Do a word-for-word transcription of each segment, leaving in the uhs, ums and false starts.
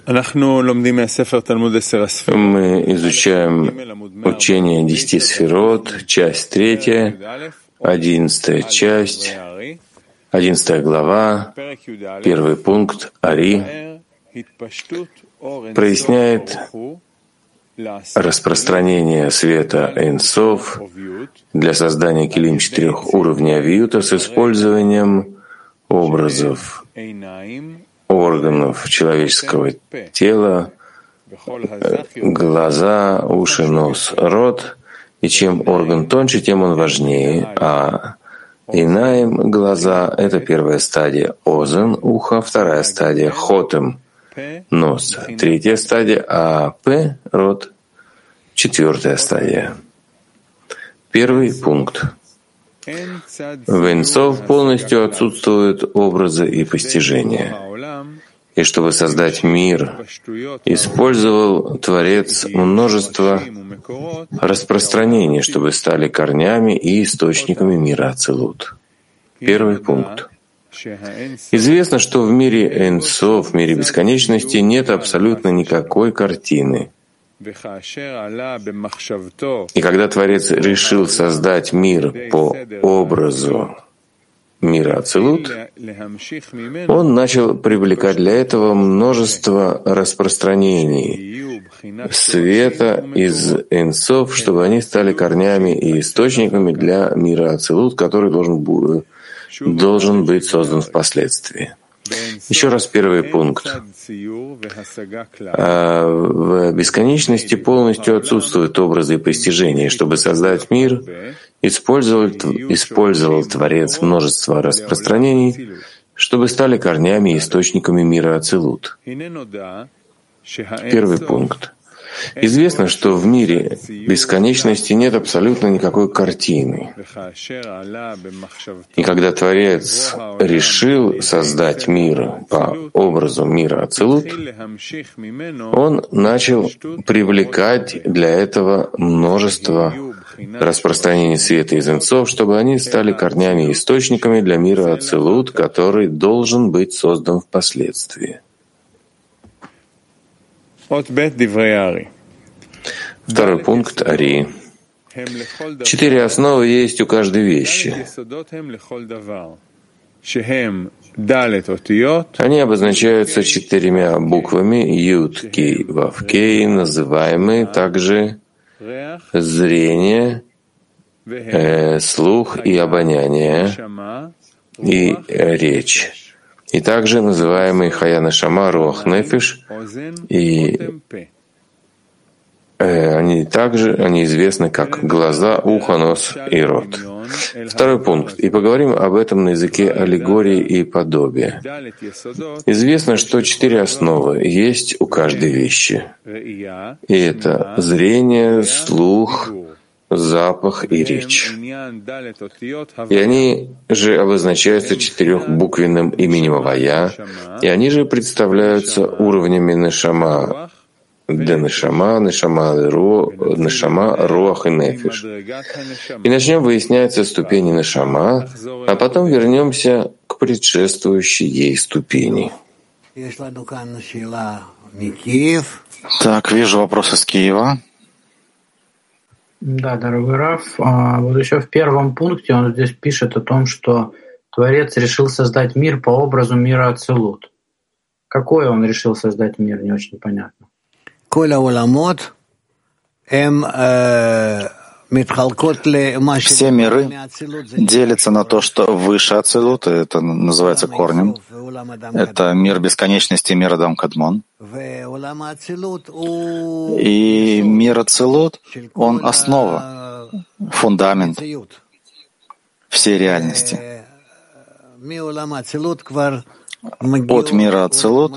Мы изучаем учение десяти сферот, часть третья, одиннадцатая часть, одиннадцатая глава, первый пункт Ари проясняет распространение света Эйн Соф для создания килим четырех уровней авиюта с использованием образов органов человеческого тела, глаза, уши, нос, рот. И чем орган тоньше, тем он важнее. А инаим, глаза — это первая стадия, озен, ухо, вторая стадия, хотем, нос, третья стадия, а п, рот, четвертая стадия. Первый пункт. В Эйн Соф полностью отсутствуют образы и постижения. И чтобы создать мир, использовал Творец множество распространений, чтобы стали корнями и источниками мира Ацилут. Первый пункт. Известно, что в мире Эйн Соф, в мире бесконечности, нет абсолютно никакой картины. И когда Творец решил создать мир по образу мира Ацилут, он начал привлекать для этого множество распространений света из Эйн Соф, чтобы они стали корнями и источниками для мира Ацилут, который должен, должен быть создан впоследствии. Еще раз первый пункт. А в бесконечности полностью отсутствуют образы и постижения. Чтобы создать мир, использовал, использовал Творец множество распространений, чтобы стали корнями и источниками мира Ацилут. Первый пункт. Известно, что в мире бесконечности нет абсолютно никакой картины. И когда Творец решил создать мир по образу мира Ацилут, он начал привлекать для этого множество распространений света из Эйн Соф, чтобы они стали корнями и источниками для мира Ацилут, который должен быть создан впоследствии. Второй пункт Ари. Четыре основы есть у каждой вещи. Они обозначаются четырьмя буквами Юд, Кей, Вав, Кей, называемые также зрение, э, слух и обоняние, и речь. И также называемые Хая Нешама, Руах Нефиш, и э, они также они известны как глаза, ухо, нос и рот. Второй пункт. И поговорим об этом на языке аллегории и подобия. Известно, что четыре основы есть у каждой вещи. И это зрение, слух, запах и речь. И они же обозначаются четырехбуквенным именем Авая, и они же представляются уровнями Нешама, Де Нешама, Нешама, Нешама, Руах и Нефиш. И начнем выяснять ступени Нешама, а потом вернемся к предшествующей ей ступени. Так, вижу вопросы с Киева. Да, дорогой Раф, вот еще в первом пункте он здесь пишет о том, что Творец решил создать мир по образу мира Ацилут. Какой он решил создать мир, не очень понятно. Все миры делятся на то, что выше Ацилут, это называется корнем. Это мир бесконечности, мир Адам Кадмон. И мир Ацилут, он основа, фундамент всей реальности. От мира Ацилут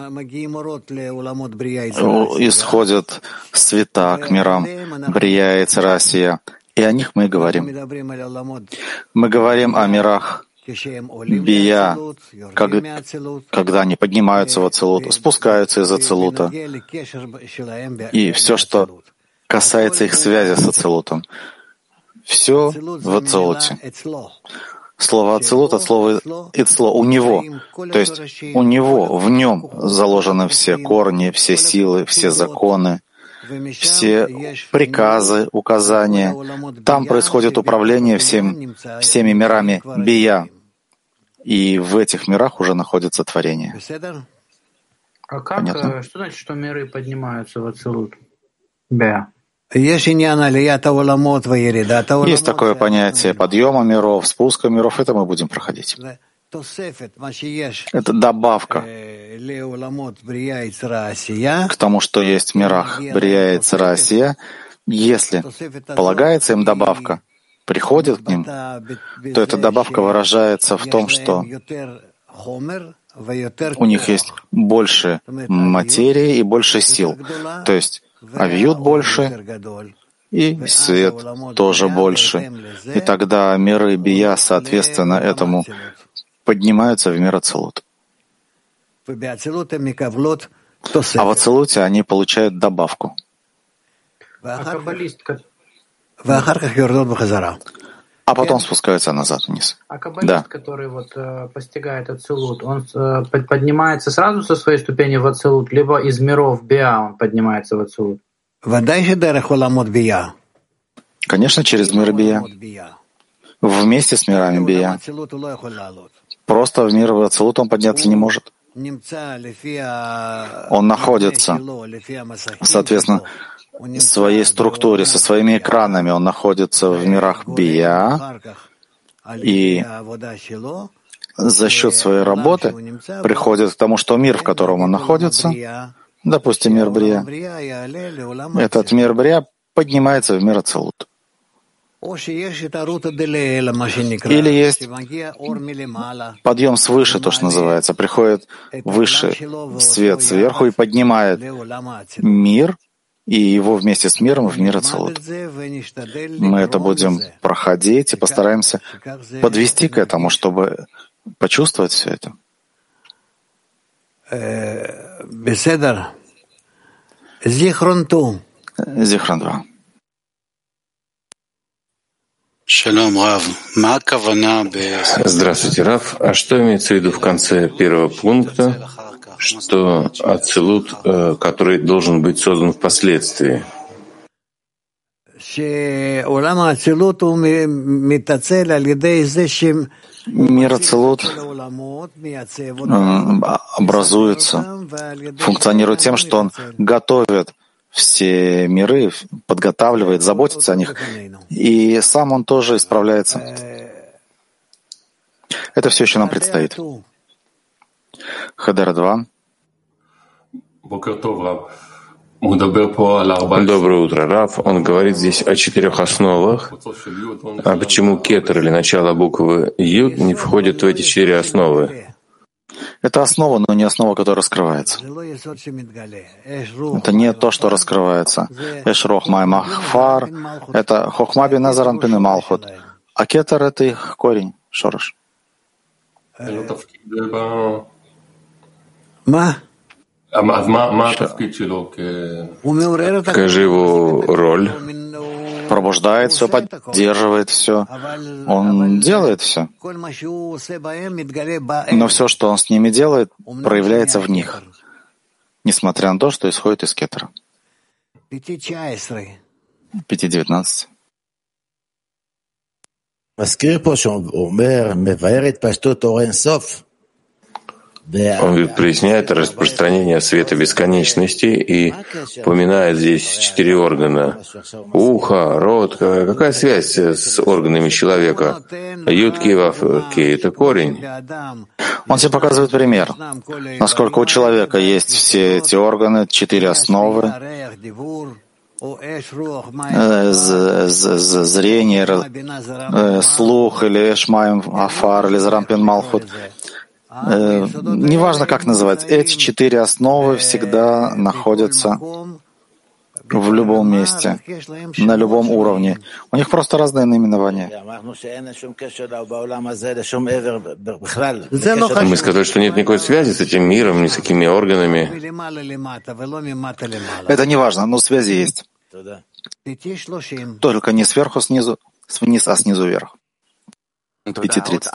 исходят света к мирам Брия и Царасия, и о них мы и говорим. Мы говорим о мирах Бия, когда они поднимаются в Ацилут, спускаются из Ацилута, и все, что касается их связи с Ацилутом, все в Ацилуте. Слово «ацилут» от слова «ицло» — «у него». То есть у него, в нем заложены все корни, все силы, все законы, все приказы, указания. Там происходит управление всем, всеми мирами бия. И в этих мирах уже находится творение. А как, Понятно? что значит, что миры поднимаются в ацилут? Бия. Есть такое понятие подъема миров, спуска миров. Это мы будем проходить. Это добавка к тому, что есть в мирах Брия и Царасия. Если полагается им добавка, приходит к ним, то эта добавка выражается в том, что у них есть больше материи и больше сил. То есть авиют больше, и свет тоже больше. И тогда миры бия, соответственно, этому поднимаются в мир ацилут. А в ацилуте они получают добавку. А каббалист, А потом спускаются назад вниз. а каббалист, Да. который вот э, постигает ацилут, он э, под- поднимается сразу со своей ступени в ацилут, либо из миров биа он поднимается в ацилут? Конечно, через мир бия. Вместе с мирами бия. Просто в мир ацилут он подняться не может. Он находится, соответственно, в своей структуре, со своими экранами, он находится в мирах бия, и за счет своей работы приходит к тому, что мир, в котором он находится, допустим, мир брия, этот мир брия поднимается в мир ацилут. Или есть подъем свыше, то, что называется. Приходит выше свет сверху и поднимает мир, и его вместе с миром в мир ацилут. Мы это будем проходить и постараемся подвести к этому, чтобы почувствовать все это. Зихрон два. Здравствуйте, Рав. А что имеется в виду в конце первого пункта, что ацилут, э, который должен быть создан впоследствии? Мир ацилут образуется, функционирует тем, что он готовит все миры, подготавливает, заботится о них, и сам он тоже исправляется. Это все еще нам предстоит. Хадера два. Доброе утро, Рав. Он говорит здесь о четырех основах. А почему кетер или начало буквы Юд не входит в эти четыре основы? Это основа, но не основа, которая раскрывается. Это не то, что раскрывается. Эш Рохма Махфар — это Хохма бин Назаран пин Малхут. А кетер — это их корень, шорош. Скажи его роль. Пробуждает все, поддерживает все. Он делает все. Но все, что он с ними делает, проявляется в них, несмотря на то, что исходит из кетера. пять девятнадцать. Он говорит, проясняет распространение света бесконечности и упоминает здесь четыре органа. Ухо, рот. Какая связь с органами человека? Ютки, вафки — это корень. Он тебе показывает пример, насколько у человека есть все эти органы, четыре основы, зрение, слух, или эшмаем афар, или зрампин малхут. Неважно, как называть, эти четыре основы всегда находятся в любом месте, на любом уровне. У них просто разные наименования. Мы сказали, что нет никакой связи с этим миром, ни с какими органами. Это не важно, но связи есть. Только не сверху снизу, вниз, а снизу вверх. пять тридцать.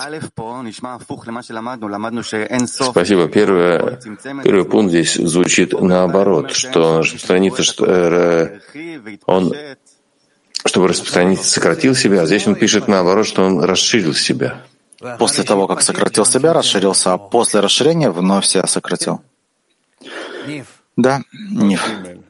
Спасибо. Первое, первый пункт здесь звучит наоборот, что он распространится, что э, он, чтобы распространиться, сократил себя, а здесь он пишет наоборот, что он расширил себя. После того, как сократил себя, расширился, а после расширения вновь себя сократил. Да, Ниф.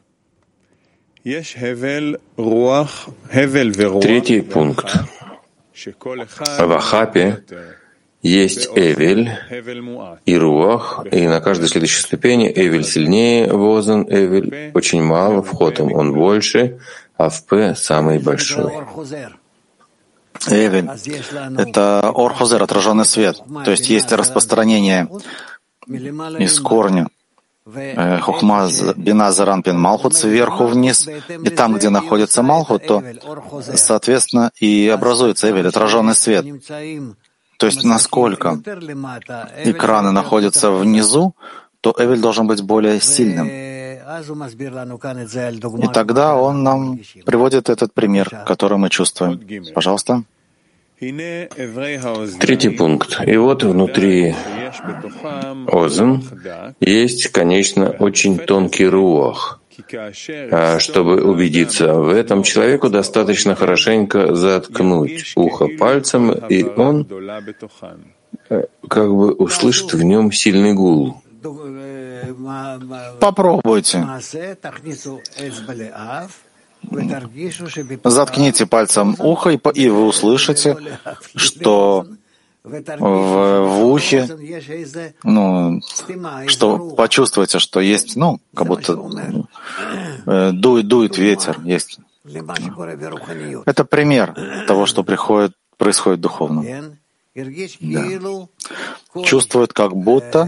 Третий пункт. В Ахапе есть Эвель и Руах, и на каждой следующей ступени Эвель сильнее, Возен, Эвель очень мало, в Хотем он больше, а в П самый большой. Эвель — это Ор-Хозер, отраженный свет. То есть есть распространение из корня. Хохма, Бина, Заран, Пин, Малхут сверху вниз, и там, где находится Малхут, то, соответственно, и образуется Эвель, отраженный свет. То есть, насколько экраны находятся внизу, то Эвель должен быть более сильным. И тогда он нам приводит этот пример, который мы чувствуем. Пожалуйста. Третий пункт. И вот внутри Озен есть, конечно, очень тонкий руах. А чтобы убедиться в этом, человеку достаточно хорошенько заткнуть ухо пальцем, и он как бы услышит в нем сильный гул. Попробуйте. Заткните пальцем ухо, и вы услышите, что в, в ухе, ну, что почувствуете, что есть, ну, как будто э, дует, дует ветер. Есть. Это пример того, что приходит, происходит духовно. Да. Чувствует, как будто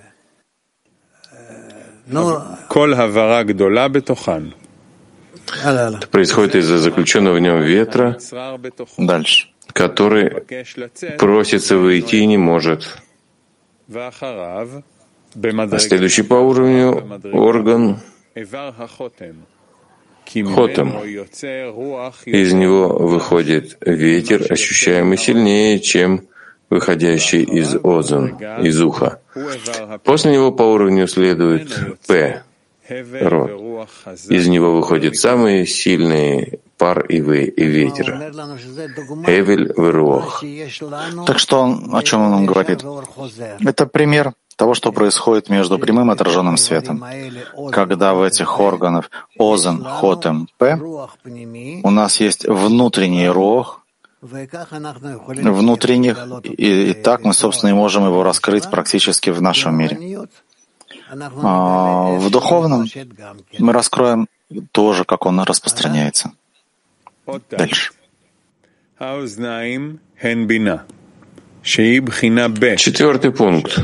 это происходит из-за заключенного в нем ветра, дальше, который просится выйти и не может. А следующий по уровню орган Хотем. Из него выходит ветер, ощущаемый сильнее, чем выходящий из озон, из уха. После него по уровню следует П, рот. Из него выходит самый сильный пар и, вы, и ветер. Эвель в руах. Так что он, о чем он нам говорит? Это пример того, что происходит между прямым и отраженным светом. Когда в этих органах Озен, Хотем, П у нас есть внутренний руах, внутренних, и, и так мы, собственно, и можем его раскрыть практически в нашем мире. А в духовном мы раскроем тоже, как он распространяется. Дальше. Четвертый пункт.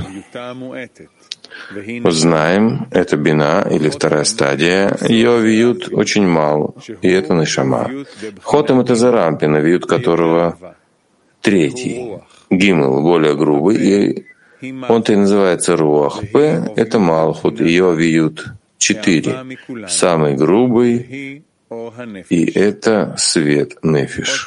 Узнаем, это бина, или вторая стадия. Ее вьют очень мало, и это нишама. Хотем — это зарампина, вьют которого третий. Гимл более грубый, и он-то и называется руах. П — это малхут, ее вьют четыре. Самый грубый, и это свет нефиш.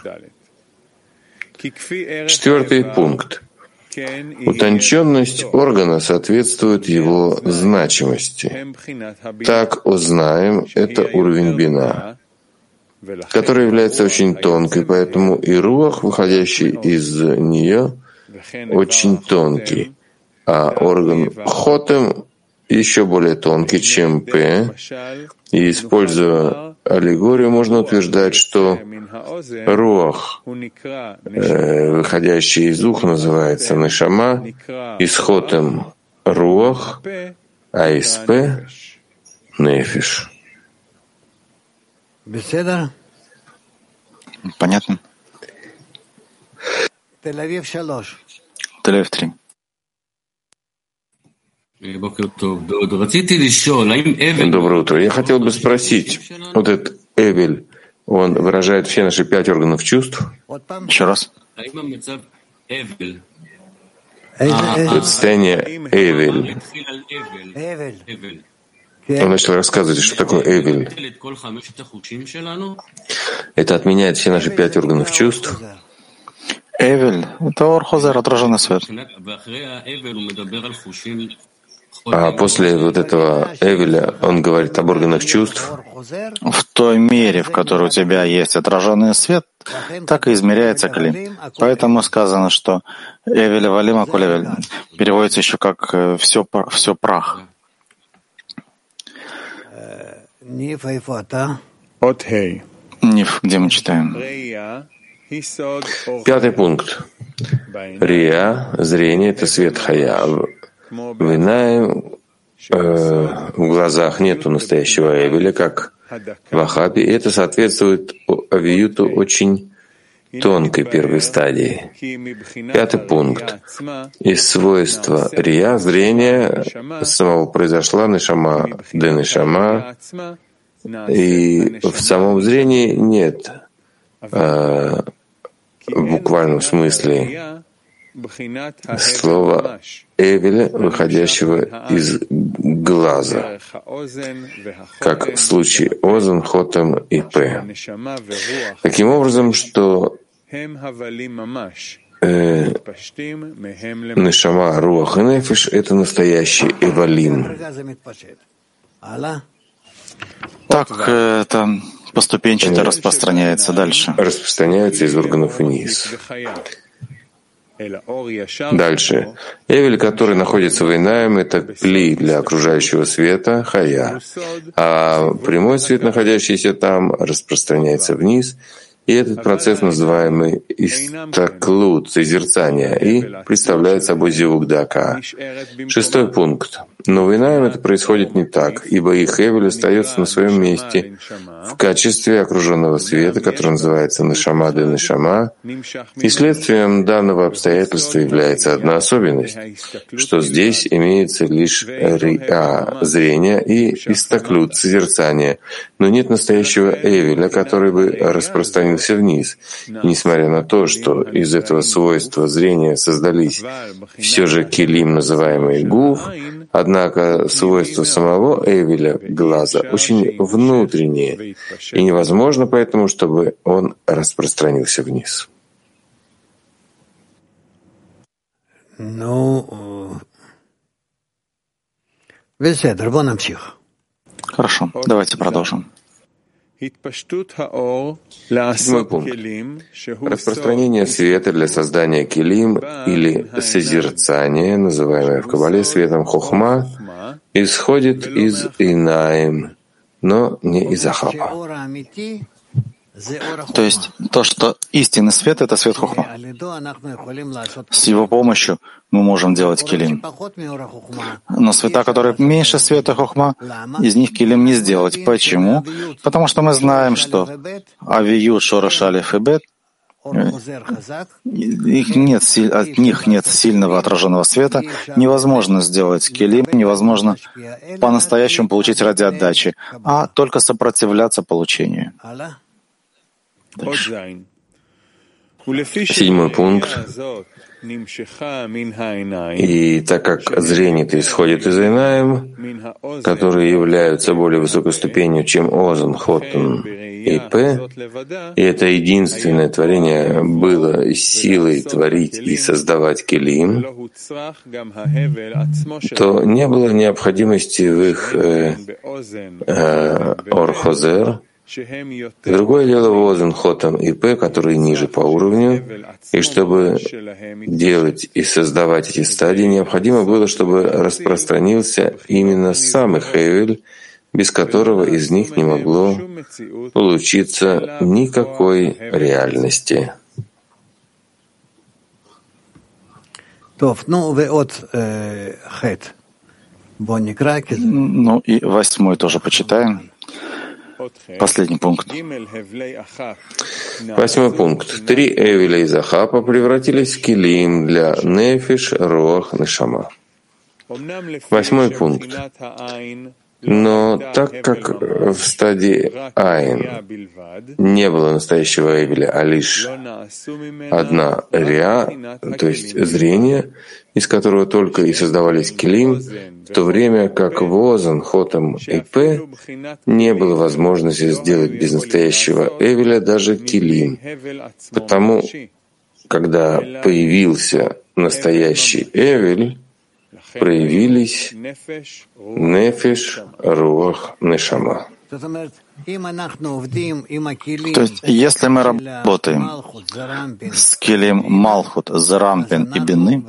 Четвертый пункт. Утонченность органа соответствует его значимости. Так узнаем, это уровень бина, который является очень тонкой, поэтому и руах, выходящий из нее, очень тонкий, а орган хотем еще более тонкий, чем П, и, используя аллегорию, можно утверждать, что руах, э, выходящий из уха, называется нишама, из хотем руах, а из П — нефиш. Понятно? Тель-Авив три. Доброе утро. Я хотел бы спросить, вот этот Эвель, он выражает все наши пять органов чувств? Еще раз. Это состояние Эвель. Он начал рассказывать, что такое Эвель. Это отменяет все наши пять органов чувств? Эвель — это Ор-Хозер, отраженный свет. А после вот этого Эвеля он говорит об органах чувств. В той мере, в которой у тебя есть отраженный свет, так и измеряется клим. Поэтому сказано, что Эвель Валима Кулевель переводится еще как «все, все прах». Ниф, где мы читаем? Пятый пункт. Рия, зрение — это свет хая. В Инаим, э, в глазах нету настоящего Эвеля, как в Ахапе, и это соответствует авиюту очень тонкой первой стадии. Пятый пункт. Из свойства Рия, зрения самого произошла нешама де нешама, и в самом зрении нет э, в буквальном смысле слова Эвеля, выходящего из глаза, как в случае Озен, Хотем и П. Таким образом, что э, Нешама, Руах и Нефиш — это настоящий Эвалим. Так это поступенчато распространяется дальше. Распространяется из органов вниз. Дальше. Эвель, который находится в Инаим, это кли для окружающего света, хая. А прямой свет, находящийся там, распространяется вниз, и этот процесс, называемый истаклут, созерцание, и представляет собой зивук дака. Шестой пункт. Но в Инаим это происходит не так, ибо их Эвель остается на своем месте в качестве окруженного света, который называется нешама де нешама, и следствием данного обстоятельства является одна особенность, что здесь имеется лишь риа, зрение, и истаклют, созерцание, но нет настоящего Эвеля, который бы распространился вниз. И несмотря на то, что из этого свойства зрения создались все же килим, называемый гуф, однако свойства самого Эвеля, глаза, очень внутренние, и невозможно поэтому, чтобы он распространился вниз. Ну, хорошо, давайте продолжим. Седьмой пункт. Распространение света для создания килим или созерцания, называемое в Кабале светом хохма, исходит из Инаим, но не из Ахапа. То есть то, что истинный свет — это свет хохма. С его помощью мы можем делать килим. Но света, которые меньше света хохма, из них килим не сделать. Почему? Потому что мы знаем, что авиют, шорош, алеф и бет, их нет, от них нет сильного отраженного света, невозможно сделать килим, невозможно по-настоящему получить ради отдачи, а только сопротивляться получению. Дальше. Седьмой пункт. И так как зрение-то исходит из Инаим, которые являются более высокой ступенью, чем Озен, Хотен и П, и это единственное творение было силой творить и создавать килим, то не было необходимости в их э, э, Ор-Хозер. Другое дело Озен, Хотем и П, которые ниже по уровню, и чтобы делать и создавать эти стадии, необходимо было, чтобы распространился именно сам их Эвель, без которого из них не могло получиться никакой реальности. Ну и восьмой тоже почитаем. Последний пункт. Восьмой пункт. Три Эвеля из Ахапа превратились в килим для Нефиш, Руах, Нешама. Восьмой пункт. Но так как в стадии Айн не было настоящего Эвеля, а лишь одна Риа, то есть зрение, из которого только и создавались килим, в то время как в Озен, Хотем и П не было возможности сделать без настоящего Эвеля даже килим. Потому когда появился настоящий Эвель, проявились нефеш, руах, нешама. То есть, если мы работаем с Келим Малхут, Зарампин и Бины,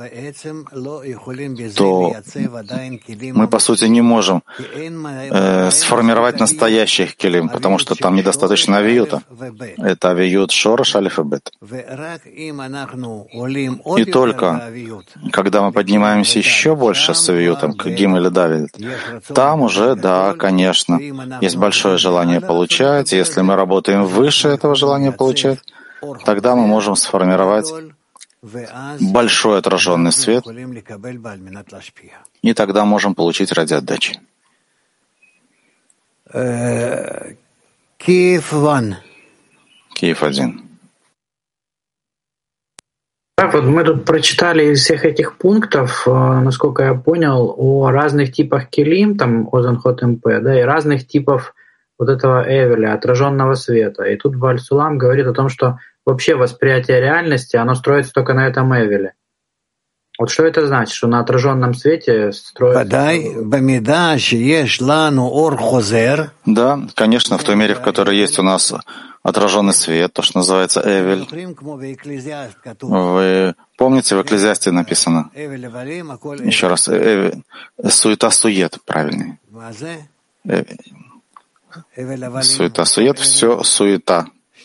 то мы, по сути, не можем э, сформировать настоящих Келим, потому что там недостаточно авиюта. Это авиют Шорош, Алиф и Бет. И только когда мы поднимаемся еще больше с авиютом, к Гим или Давид, там уже, да, конечно, есть большое желание получать. Если мы работаем выше этого желания получать, тогда мы можем сформировать большой отраженный свет, и тогда можем получить ради отдачи. Киев один. Киев один. Так вот, мы тут прочитали из всех этих пунктов, насколько я понял, о разных типах келим, там Озенхот МП, да, и разных типов вот этого Эвеля, отраженного света. И тут Баль-Сулам говорит о том, что вообще восприятие реальности, оно строится только на этом Эвеле. Вот что это значит, что на отраженном свете строится... Да, конечно, в той мере, в которой есть у нас отраженный свет, то, что называется Эвель. Вы помните, в Экклезиасте написано? Еще раз, Эвель, суета-сует, правильнее. Суета-сует, все суета.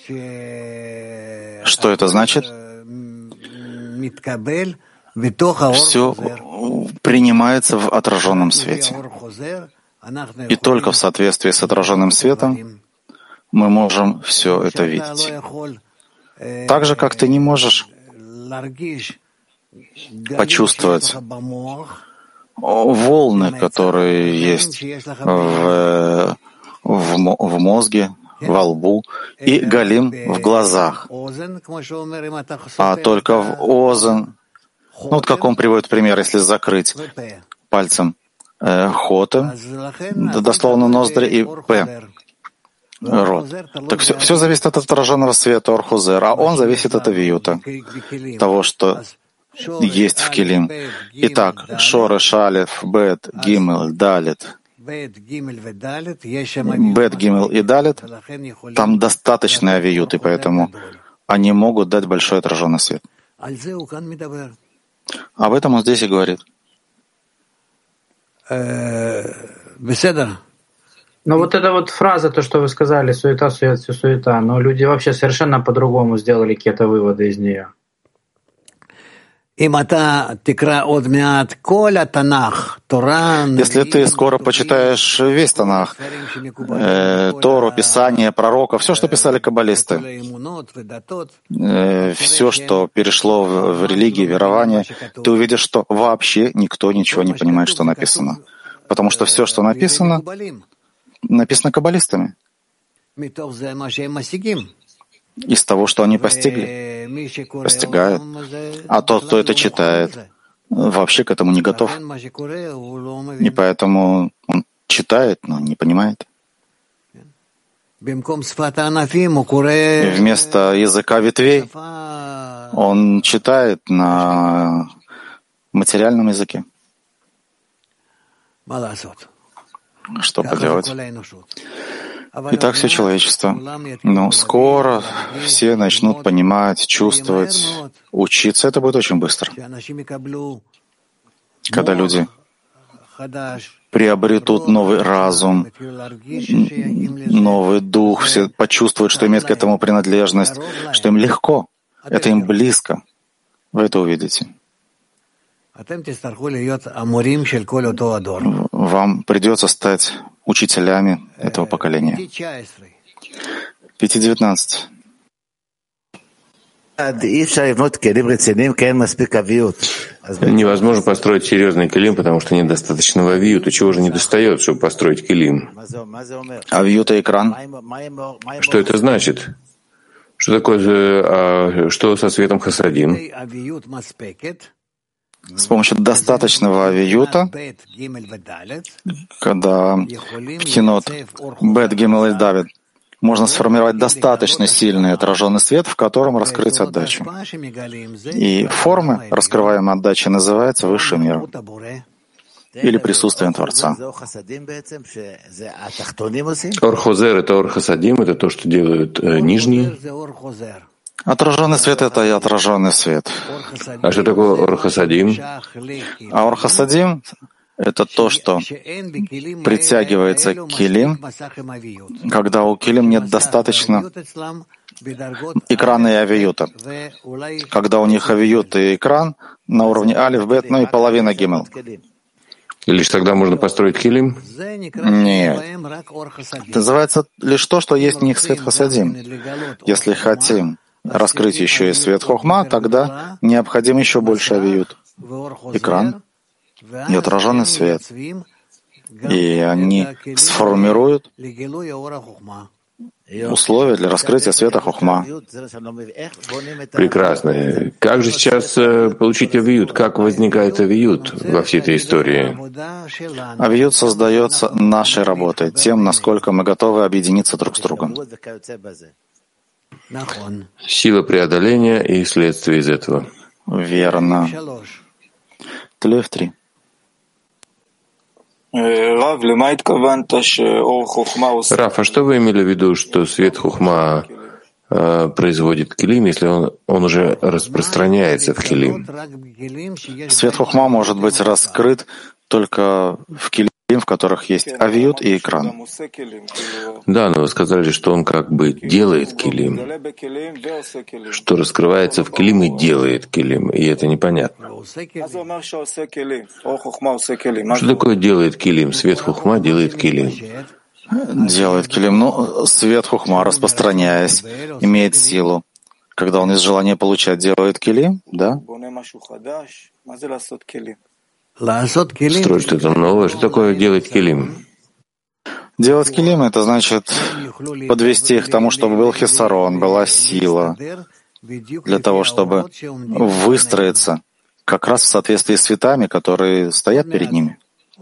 Что это значит? Все принимается в отраженном свете. И только в соответствии с отраженным светом мы можем все это видеть. Так же, как ты не можешь почувствовать волны, которые есть в, в, в мозге, во лбу, и галим в глазах, а только в озен. Ну, вот как он приводит пример, если закрыть пальцем э, хотем, дословно ноздри, и п, рот. Так все, все зависит от отраженного света орхузер, а он зависит от авиюта, того, что есть в келим. Итак, шореш, алеф, бет, гимел, далит. Бет, гимел и далит, там достаточный авиют, и поэтому они могут дать большой отраженный свет. Об этом он здесь и говорит. Ну вот эта вот фраза, то, что вы сказали, суета, сует, все суета, но люди вообще совершенно по-другому сделали какие-то выводы из нее. Если ты скоро почитаешь весь Танах, э, Тору, Писание, пророка, все, что писали каббалисты, э, все, что перешло в, в религии, верование, ты увидишь, что вообще никто ничего не понимает, что написано. Потому что все, что написано, написано каббалистами. Из того, что они постигли, постигают. А тот, кто это читает, вообще к этому не готов. И поэтому он читает, но не понимает. И вместо языка ветвей он читает на материальном языке. Что поделать? И так все человечество. Но скоро все начнут понимать, чувствовать, учиться. Это будет очень быстро. Когда люди приобретут новый разум, новый дух, все почувствуют, что имеют к этому принадлежность, что им легко, это им близко. Вы это увидите. Вам придется стать учителями этого поколения. пять девятнадцать. Невозможно построить серьезный келим, потому что недостаточного авиюта. Чего же не достает, чтобы построить келим? Авиюта экран. Что это значит? Что такое, а, что со светом хасадим? С помощью достаточного авиюта, когда пхинот бет, гимел и давид можно сформировать достаточно сильный отраженный свет, в котором раскрыть отдачу. И формы раскрываемой отдачи называется высший мир или присутствием Творца. Ор-хозер — это ор-хасадим, это то, что делают э, нижние. Отраженный свет — это и отраженный свет. А что такое ор-хасадим? А ор-хасадим — это то, что притягивается к килим, когда у килим нет достаточно экрана и авиюта. Когда у них авиют и экран на уровне алиф, бет, ну и половина гимел. И лишь тогда можно построить килим? Нет. Это называется лишь то, что есть в них свет хасадим. Если хотим раскрыть еще и свет хохма, тогда необходим еще больше авиют, экран и отраженный свет. И они сформируют условия для раскрытия света хохма. Прекрасно. Как же сейчас э, получить авиют? Как возникает авиют во всей этой истории? Авиют создается нашей работой, тем, насколько мы готовы объединиться друг с другом. Сила преодоления и следствие из этого. Верно. Тлев три. Раф, а что вы имели в виду, что свет хухма э, производит килим, если он, он уже распространяется в килим? Свет хухма может быть раскрыт только в килим, в которых есть авиют и экран. Да, но вы сказали, что он как бы делает килим, что раскрывается в килим и делает килим, и это непонятно. Что такое делает килим? Свет хухма делает килим. Делает килим. Ну, свет хухма, распространяясь, имеет силу. Когда он из желания получать делает килим, да? Строить что-то новое. Что такое делать килим? Делать килим — это значит подвести их к тому, чтобы был хисарон, была сила, для того, чтобы выстроиться как раз в соответствии с цветами, которые стоят перед ними.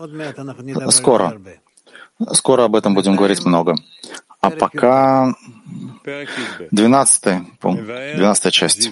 Скоро. Скоро об этом будем говорить много. А пока двенадцатый пункт, двенадцатая часть.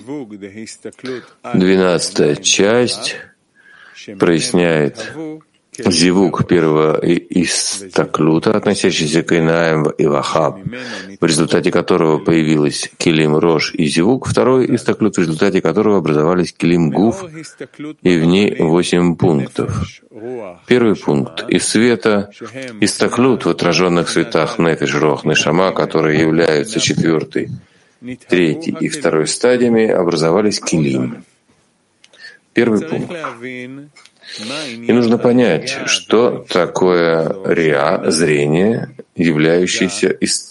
Двенадцатая часть проясняет зивук первого истаклута, относящийся к Инаем и Вахаб, в результате которого появилась килим Рош и зивук, второй истаклут, в результате которого образовались килим Гуф, и в ней восемь пунктов. Первый пункт. Из света истаклут в отраженных светах Нефиш, Рох, Нешама, которые являются четвертой, третьей и второй стадиями, образовались килим. Первый пункт. И нужно понять, что такое риа, зрение, являющееся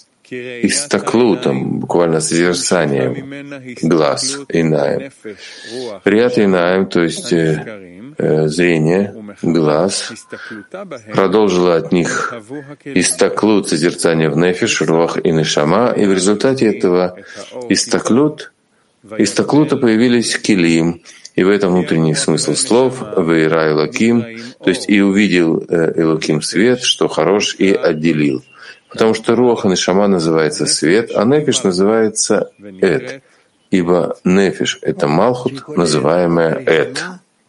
истаклутом, буквально созерцанием, глаз, инаем. Риат инаем, то есть э, зрение, глаз, продолжило от них истаклут, созерцание в нефиш, руах и нешама, и в результате этого истаклут, истаклута появились килим. И в этом внутренний смысл слов «Вейра Элоким», то есть «и увидел Элоким свет, что хорош, и отделил». Потому что Руах и Нешама называется свет, а Нефиш называется Эт, ибо Нефиш — это Малхут, называемая Эт.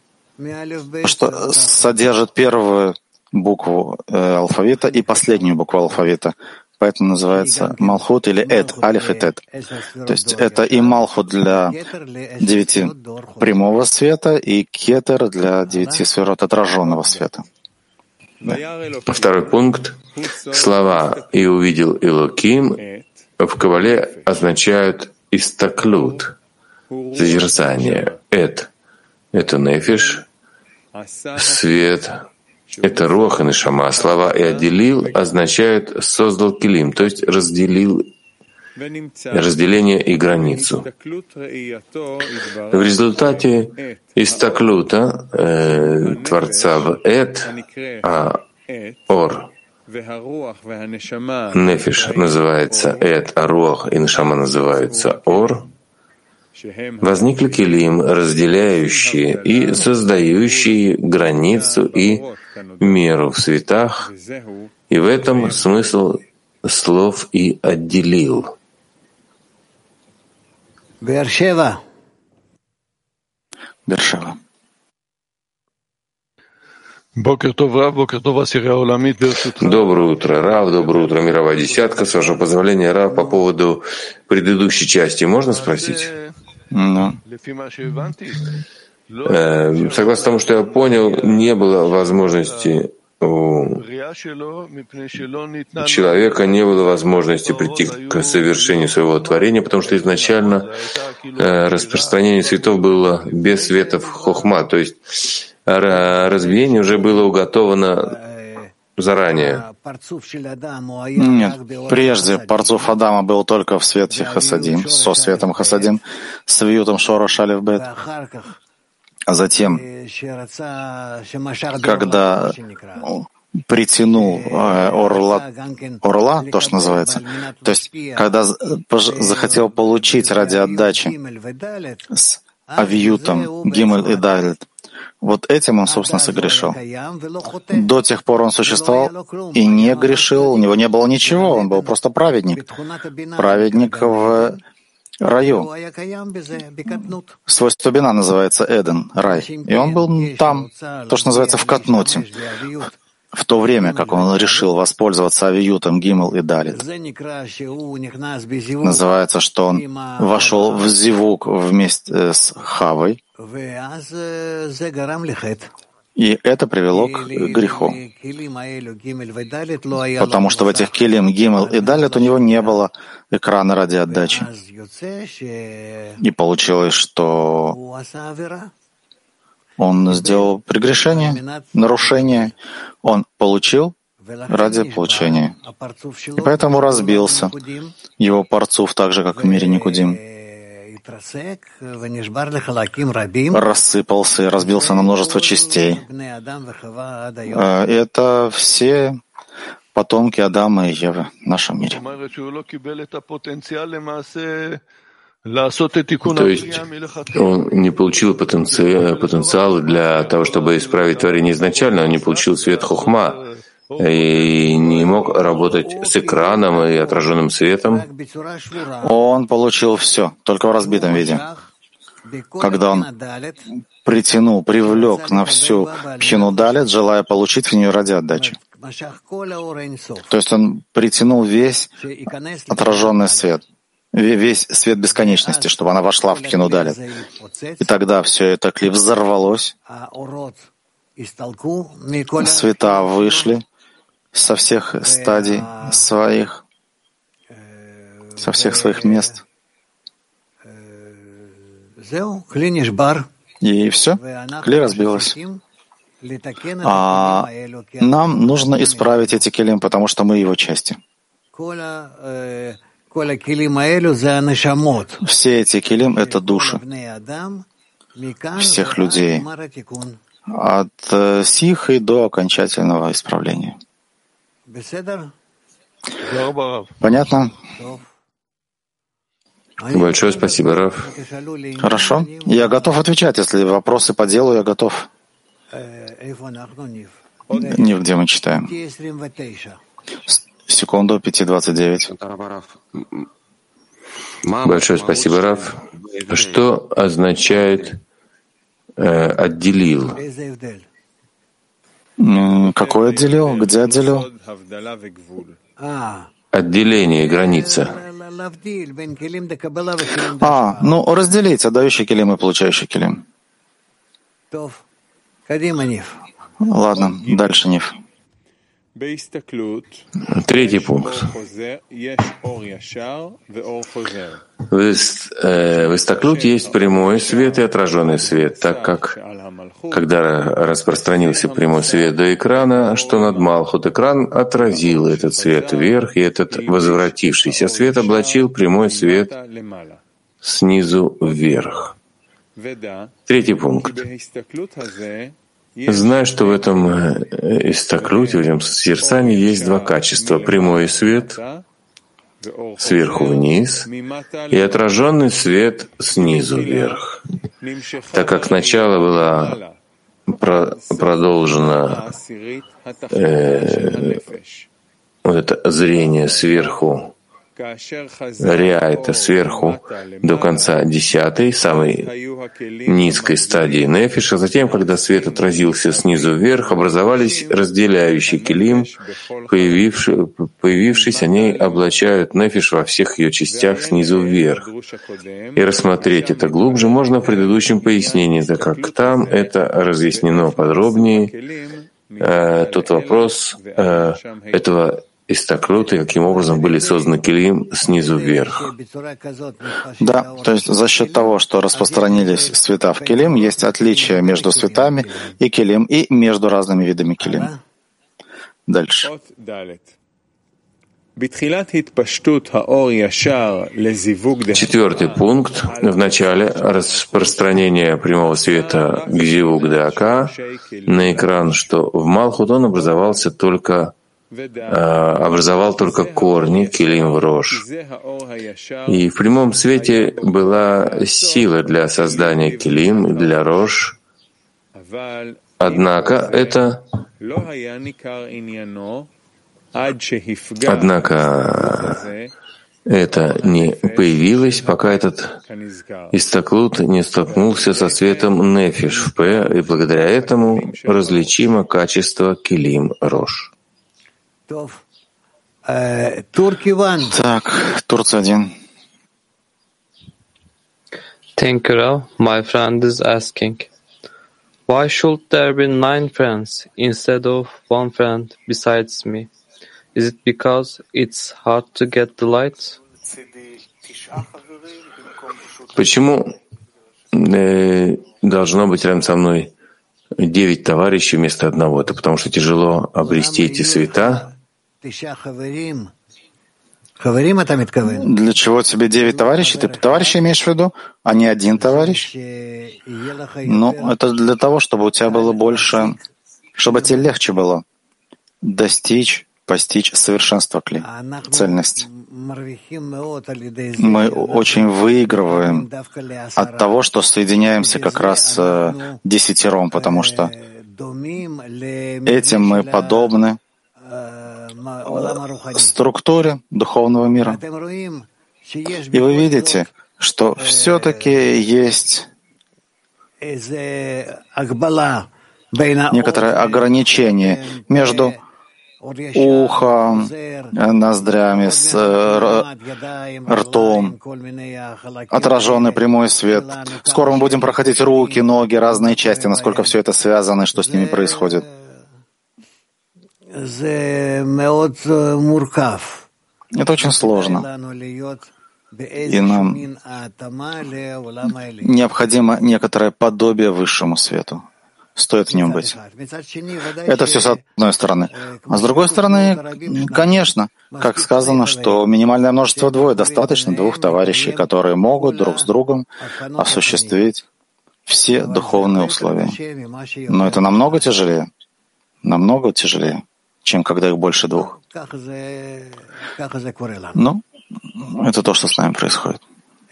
Что содержит первую букву алфавита и последнюю букву алфавита. Поэтому называется Малхут или Эт, Алиф и Тет. То есть это и Малхут для девяти прямого света, и Кетер для девяти сферот отраженного света. Да. Второй пункт. Слова «и увидел Элоким» в Кабале означают «истаклут», созерцание. Эт — это нефиш, свет — это руах и нешама. Слова «и отделил» означают «создал килим», то есть разделил разделение и границу. В результате истаклута э, Творца в Эт, а Ор, Нефиш называется Эт, а Руах и Нешама называются Ор, возникли килим, разделяющие и создающие границу и меру в светах, и в этом смысл слов и отделил. Бершева. Доброе утро, Рав, доброе утро, мировая десятка. С вашего позволения, Рав, по поводу предыдущей части можно спросить? No. Э, согласно тому, что я понял, не было возможности у человека не было возможности прийти к совершению своего творения, потому что изначально э, распространение светов было без светов хохма, то есть разбиение уже было уготовано заранее. Нет, прежде парцуф Адама был только в свете Хасадим, со светом Хасадим, с вьютом Шорош Алеф Бет. А затем, когда притянул э, орла, орла, то, что называется, то есть, когда захотел получить ради отдачи с авиютом Гимель и Далит, вот этим он, собственно, согрешил. До тех пор он существовал и не грешил, у него не было ничего, он был просто праведник. Праведник в раю. Свойство бина называется Эден, рай. И он был там, то, что называется, в катнуте. В то время, как он решил воспользоваться авиютом Гимел и Далит. Называется, что он вошел в зивук вместе с Хавой, и это привело к греху. Потому что в этих килим, гимел и далит у него не было экрана ради отдачи. И получилось, что он сделал прегрешение, нарушение. Он получил ради получения. И поэтому разбился его парцуф, так же, как в мире Никудим. Рассыпался и разбился на множество частей. Это все потомки Адама и Евы в нашем мире. То есть он не получил потенциал, потенциал для того, чтобы исправить творение изначально, он не получил свет хохма и не мог работать с экраном и отраженным светом. Он получил все, только в разбитом виде. Когда он притянул, привлек на всю пхину далит, желая получить в нее ради отдачи. То есть он притянул весь отраженный свет, весь свет бесконечности, чтобы она вошла в пхину далит. И тогда все это кли взорвалось, света вышли со всех стадий своих, со всех своих мест. И все, кли разбилось. А нам нужно исправить эти килим, потому что мы его части. Все эти килим — это души всех людей, от сих и до окончательного исправления. Понятно? Большое спасибо, Рав. Хорошо. Я готов отвечать. Если вопросы по делу, я готов. Не где мы читаем. Секунду, пять двадцать девять. Большое спасибо, Рав. Что означает э, «отделил»? Какой отделил? Где отделил? Отделение, граница. А, ну, разделить отдающий килим и получающий килим. Ладно, дальше, Нив. Третий пункт. В, э, в Истаклуте есть прямой свет и отраженный свет, так как, когда распространился прямой свет до экрана, что над Малхут экран отразил этот свет вверх, и этот возвратившийся свет облачил прямой свет снизу вверх. Третий пункт. Знаю, что в этом истаклуте, в этом созерцании есть два качества. Прямой свет сверху вниз и отраженный свет снизу вверх. Так как сначала было про- продолжено э, вот это зрение сверху, Риа — это сверху до конца десятой, самой низкой стадии нефиша. Затем, когда свет отразился снизу вверх, образовались разделяющие келим, появившие, появившись, они облачают нефиш во всех ее частях снизу вверх. И рассмотреть это глубже можно в предыдущем пояснении, так как там это разъяснено подробнее. Э, тот вопрос э, этого истаклют, и каким образом были созданы келим снизу вверх. Да, то есть за счет того, что распространились цвета в келим, есть отличия между цветами и келим, и между разными видами келим. Дальше. Четвертый пункт. В начале распространения прямого света к зивук дака на экран, что в Малхут он образовался только образовал только корни келим в рош. И в прямом свете была сила для создания келим для рош. Однако это Однако это не появилось, пока этот истаклут не столкнулся со светом нефиш в П, и благодаря этому различимо качество келим рош. Так, Турция один. Thank you, Rav. My friend is asking, why should there be nine friends instead of one friend besides me? Is it because it's hard to get the lights? Почему э, должно быть рядом со мной девять товарищей вместо одного? Это потому что тяжело обрести эти света. Для чего тебе девять товарищей? Ты товарища имеешь в виду, а не один товарищ? Ну, это для того, чтобы у тебя было больше, чтобы тебе легче было достичь, постичь совершенство кли, цельность. Мы очень выигрываем от того, что соединяемся как раз э, десятером, потому что этим мы подобны структуре духовного мира. И вы видите, что все-таки есть некоторое ограничение между ухом, ноздрями, с ртом, отраженный прямой свет. Скоро мы будем проходить руки, ноги, разные части, насколько все это связано, что с ними происходит. Это очень сложно. И нам необходимо некоторое подобие высшему свету. Стоит в нем быть. Это все с одной стороны. А с другой стороны, конечно, как сказано, что минимальное множество двое, достаточно двух товарищей, которые могут друг с другом осуществить все духовные условия. Но это намного тяжелее, намного тяжелее, чем когда их больше двух. Ну, это то, что с нами происходит.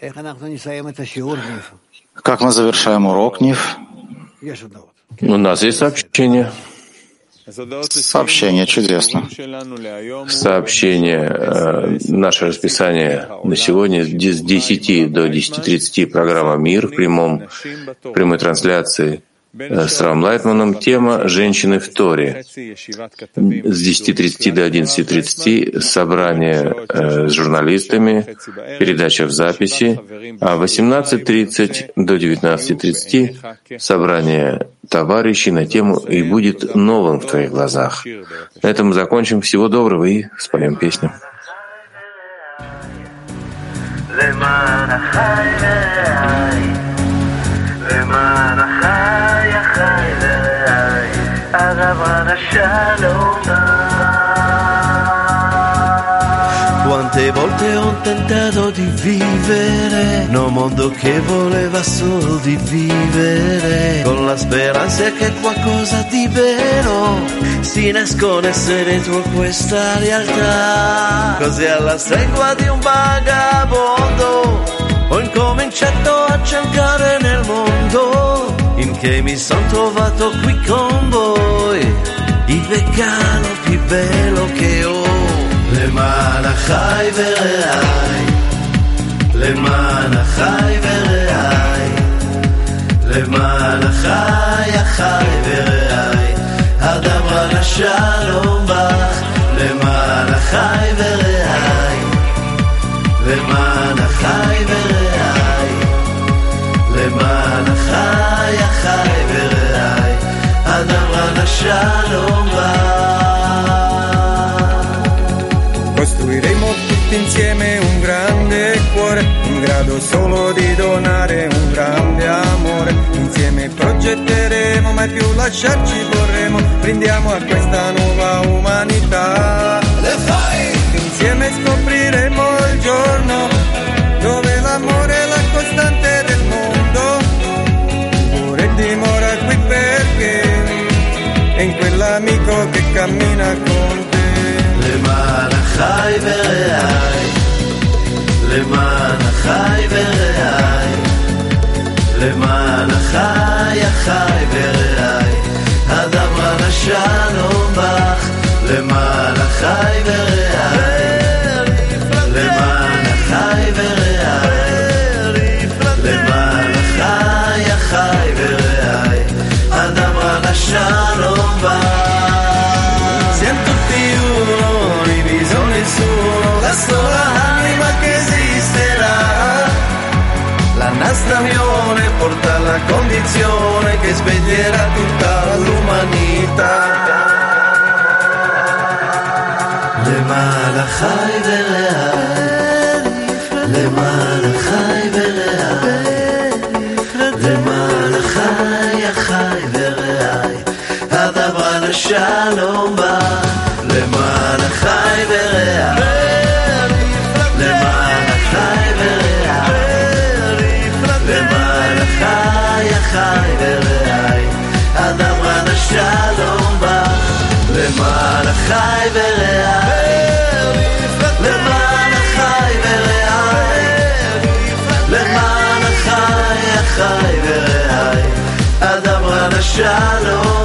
Как мы завершаем урок, Нив? У нас есть сообщение. Сообщение чудесно. Сообщение, э, наше расписание на сегодня с десяти до десяти тридцати программа «Мир» в прямом, прямой трансляции с Равом Лайтманом. Тема «Женщины в Торе». С десяти тридцати до одиннадцати тридцати собрание э, с журналистами, передача в записи, а в восемнадцать тридцать до девятнадцати тридцати собрание товарищей на тему «И будет новым в твоих глазах». На этом мы закончим. Всего доброго и споем песню. Quante volte ho tentato di vivere in un mondo che voleva solo di vivere, con la speranza che qualcosa di vero si nascondesse dentro questa realtà. Così alla stregua di un vagabondo ho incominciato a cercare nel mondo, in che mi son trovato qui con voi, il regalo più bello che ho. החי ורעי, למען החי ורעי, למען החי החי ורעי, הדברה לשלום בך, למען החי ורעי, למען החי ורעי, למען החי החי ורעי, הדברה לשלום בך. Costruiremo tutti insieme un grande cuore, in grado solo di donare un grande amore. Insieme progetteremo, mai più lasciarci vorremmo. Brindiamo a questa nuova umanità. Le fai! Insieme scopriremo il giorno dove l'amore è la costante del mondo. Il cuore dimora qui perché è in quell'amico che cammina con te. למען החי ורעי, למען החי ורעי, למען החי החי ורעי, הדברה לשלום בך, למען החי ורעי, למען החי ורעי, למען החי החי ורעי, הדברה לשלום בך. La sola anima che esisterà, la nostra unione porta alla condizione che sveglierà tutta l'umanità. למען החי ורעי, למען החי ורעי, למען החי החי ורעי, הדברה לשלום בא, למען החי ורעי, למען החי ורעי, למען החי החי ורעי, הדברה לשלום בא, למען החי ורעי, למען החי ורעי, למען החי החי ורעי, הדברה לשלום